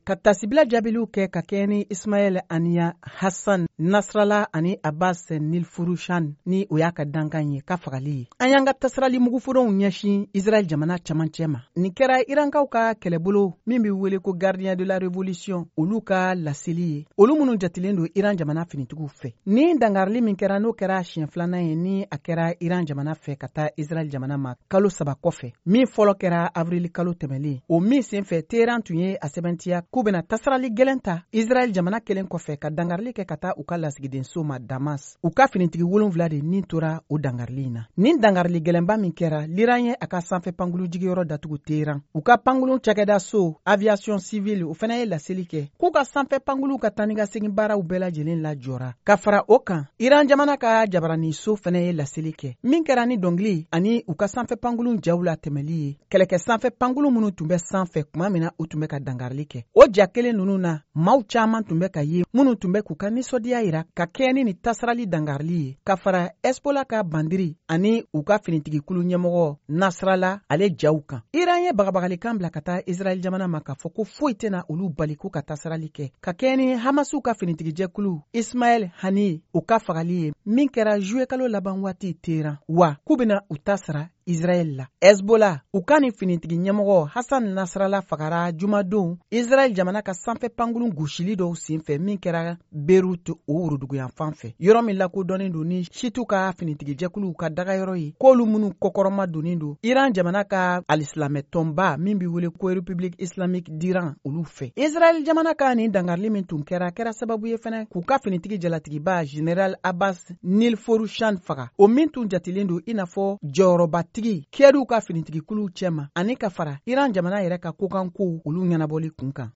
ka tasibila jaabiliw kɛ ka kɛɲɛ ni Ismaël Aniya Hassan Nasrallah ani Abbas Nilfurushan ni o y'a ka dankan ye ka fagali ye. An y'an ka tasirali muguforonw ɲɛsin Israël jamana camancɛ ma. Nin kɛra Irankaw ka kɛlɛbolo min bɛ wele ko Gardien de la Révolution olu ka laseli ye. Olu minnu jatilen don Iran jamana finitigiw fɛ. Ni dangarili min kɛra n'o kɛra siɲɛ filanan ye ni a kɛra Iran jamana fɛ ka taa Israël jamana ma kalo 3 kɔfɛ. Min fɔlɔ kɛra avril kalo tɛmɛlen. O min senfɛ Teheran tun ye a sɛbɛntiya k'u bɛna tasirali gɛlɛn ta Israël jamana kelen kɔfɛ ka dangarili kɛ ka taa u ka lasigidenso ma Damas. U ka finitigi 7 de nin tora o dangarili in na. Nin dangarili gɛlɛnba min kɛra l'Iran ye a ka sanfɛ pankulu jigiyɔrɔ datugu Teheran. U ka pankulu cakɛda so aviation civile o fana ye laseli kɛ k'u ka sanfɛ pankulu ka taa ni ka segin baaraw bɛɛ lajɛlen lajɔra. Ka fara o kan Iran jamana ka jabarani so fana ye laseli kɛ min kɛra ni dɔnkili ani u ka sanfɛ pankulu jaw la tɛmɛli ye. Kɛlɛkɛ sanfɛ pankulu minnu tun bɛ sanfɛ kuma min na u tun bɛ ka dangarili kɛ. O ja kelen ninnu na maaw caaman tun bɛ ka ye minnu tun bɛ k'u ka nisɔndiya yira ka kɛɲɛ ni tasirali dangarili ye. Ka fara Hezbollah ka bandiri ani u ka finitigikulu ɲɛmɔgɔ Nasrallah ale jaw kan. Iran ye bagabagalikan bila ka taa Israël jamana ma k'a fɔ ko foyi tɛna olu bali k'u ka tasirali kɛ ka kɛɲɛ ni Hamasiw ka finitigijɛkulu Ismaël Haniyeh u ka fagali ye min kɛra juillet kalo laban waati Teheran wa k'u bɛna u ta sara Israël la. Hezbollah u ka ni finitigi ɲɛmɔgɔ Hassan Nasrallah fagara jumadon Israël jamana ka sanfɛ pankulu gosili dɔw senfɛ min kɛra Beirut o woroduguyan fan fɛ. Yɔrɔ min lakodɔnnen don ni Shiitu ka finitigijɛkuluw ka dagayɔrɔ ye k'olu minnu kɔkɔrɔma donnen don Iran jamana ka alisilamɛ tɔnba min bɛ wele ko République islamique d'Iran olu fɛ. Israël jamana ka nin dangarili min tun kɛra sababu ye fana k'u ka finitigi jalatigiba Général Abbas Nilfurushan faga. O min tun jatilen don i n'a fɔ jɔyɔrɔba tigi kɛriw ka finitigikuluw cɛma ani ka fara Iran jamana yɛrɛ ka kokankow olu ɲɛnabɔli kun kan.